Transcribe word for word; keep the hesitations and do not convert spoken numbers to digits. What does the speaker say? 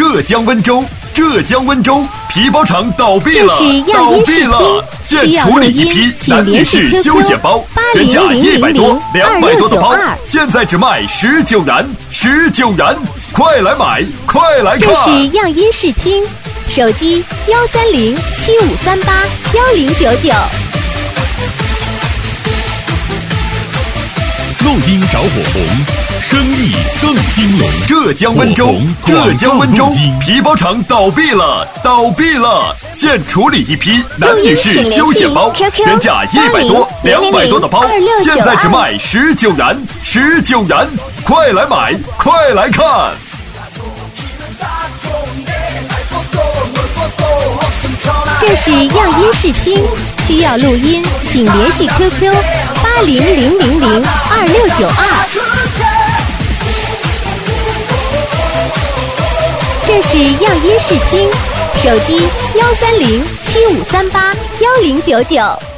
浙江温州，浙江温州皮包厂倒闭了， 这是样倒音视闭了， 听，需现处要录音理一批请男女联系士 Q Q 休闲包，原价一百多、两百多的包，现在只卖十九元，十九元，快来买，快来看！ 这是样音视听，手机幺三零七五三八幺零九九。 录音找火红，生意更兴隆。 浙江温州，浙江温州皮包厂倒闭了，倒闭了！现处理一批男女士休闲包，原价一百多、两百多的包，现在只卖十九元，十九元，快来买，快来看！ 这是样音视听，需要录音请联系 Q Q 八零零零零二六九二。这是样音视听，手机幺三零七五三八幺零九九。